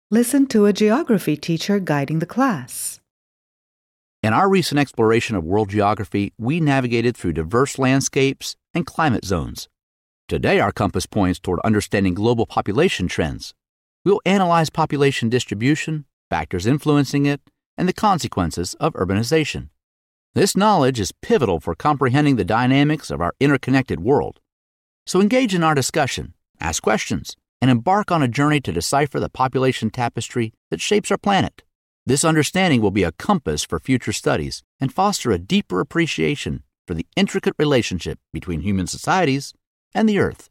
Listen to a geography teacher guiding the class. In our recent exploration of world geography, we navigated through diverse landscapes and climate zones. Today, our compass points toward understanding global population trends. We'll analyze population distribution, factors influencing it, and the consequences of urbanization. This knowledge is pivotal for comprehending the dynamics of our interconnected world. So engage in our discussion, ask questions, and embark on a journey to decipher the population tapestry that shapes our planet. This understanding will be a compass for future studies and foster a deeper appreciation for the intricate relationship between human societies and the Earth.